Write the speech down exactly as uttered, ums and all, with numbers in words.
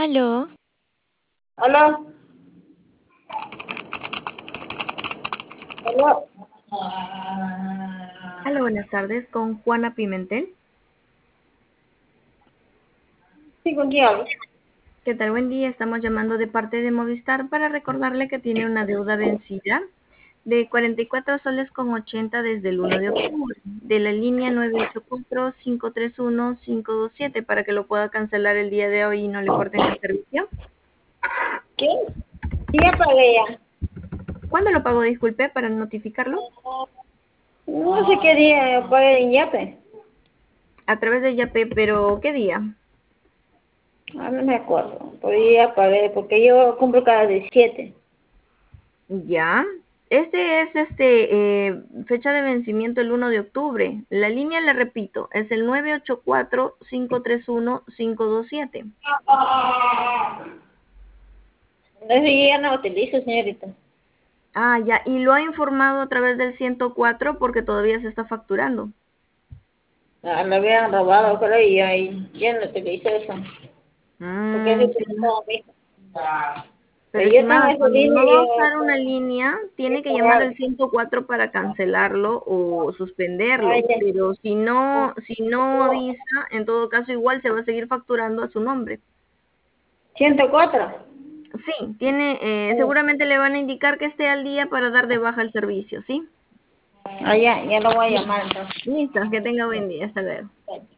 Aló, Aló, aló. Hola, buenas tardes, con Juana Pimentel. Sí, ¿con quién hablo? ¿Qué tal? Buen día, estamos llamando de parte de Movistar para recordarle que tiene una deuda vencida de cuarenta y cuatro soles con ochenta desde el uno de octubre, de la línea nueve ocho cuatro, cinco tres uno, cinco dos siete, para que lo pueda cancelar el día de hoy y no le corten el servicio. ¿Qué? Sí, ya pagué ya. ¿Cuándo lo pagó? Disculpe, para notificarlo. No sé qué día pagué en Yape. A través de Yape, pero ¿qué día? Ah, no me acuerdo. Pero ya pagué porque yo compro cada diecisiete. Ya. Este es este eh, fecha de vencimiento el uno de octubre. La línea, le repito, es el nueve ocho cuatro, cinco tres uno, cinco dos siete. Entonces yo ya no lo utilizo, señorita. Ah, ya. Y lo ha informado a través del ciento cuatro porque todavía se está facturando. Ah, me habían robado, creo, y ahí ya no utilizo eso. Porque eso Mm, sí. utilizaba mi hijo. Pero Pero yo tengo estimada, esa cuando línea no va a yo usar una línea, he tiene que llamar pagado. al ciento cuatro para cancelarlo o Ah, suspenderlo. ya. Pero si no, si no avisa, en todo caso igual se va a seguir facturando a su nombre. ciento cuatro. Sí, tiene, eh, seguramente le van a indicar que esté al día para dar de baja el servicio, ¿sí? Ah, ya, ya lo voy a llamar entonces. Listo, que tenga buen día, hasta luego.